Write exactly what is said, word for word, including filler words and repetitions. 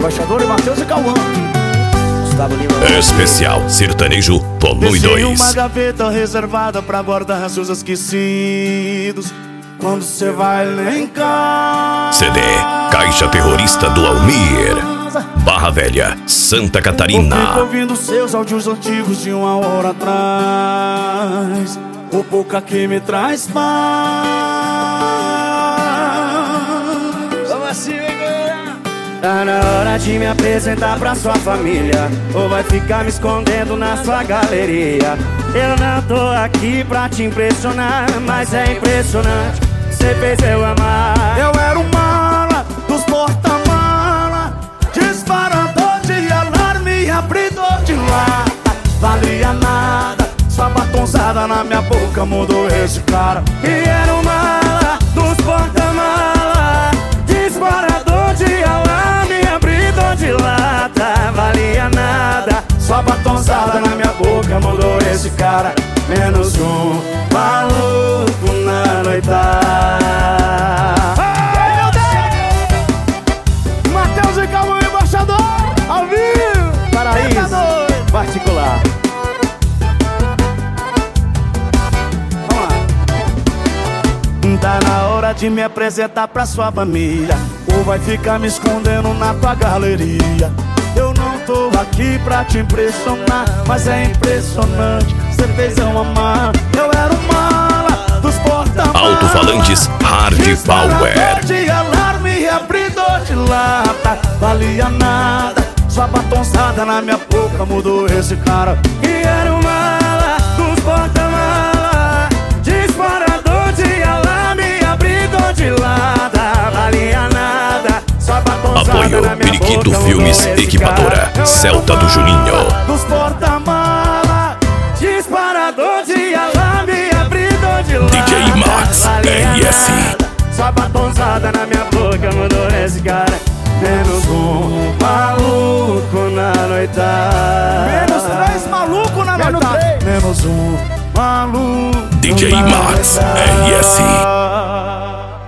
Embaixador e Matheus e Cauã. Gustavo Lima. Especial Sertanejo Volume Desenhei dois. uma gaveta reservada pra guardar seus esquecidos. Quando cê vai lá em casa, C D Caixa Terrorista do Almir, Barra Velha, Santa eu Catarina. fico ouvindo seus áudios antigos de uma hora atrás. O pouca que me traz paz. Vamos assim, galera. Tá na hora de me apresentar pra sua família, ou vai ficar me escondendo na sua galeria. Eu não tô aqui pra te impressionar, mas é impressionante, cê fez eu amar. Eu era o mala dos porta-mala, disparador de alarme, abridor de lata. Valia nada, sua batonzada na minha boca mudou esse cara. E era o mala dos porta-mala, disparador de alarme, abridor de lata. Valia nada, sua batonzada na minha boca mudou esse cara. Menos um maluco na noitada. Ai, meu Deus! Matheus e Cauã, embaixador, ao vivo, Paraíso particular. Vamos lá. Tá na hora de me apresentar pra sua família, ou vai ficar me escondendo na tua galeria. Eu não tô aqui pra te impressionar, mas é impressionante, cê fez eu amar. Eu era o mala dos porta-malas, Alto-falantes Hard Power, de alarme, abridor de lata. Valia nada, sua batonzada na minha boca mudou esse cara. E era o mala dos porta-malas, disparador de alarme, abridor de lata. Valia nada, sua batonzada Apoio na minha Periquito boca Filmes, mudou esse Equipadora, cara. Celta do Juninho. Dos porta-mala, disparador de alarme, abridor de lata. D J Max, R S. Sua batonzada na minha boca mudou esse cara. Menos um maluco na noitada. Menos três maluco na noitada. Menos um maluco. D J Max, R S.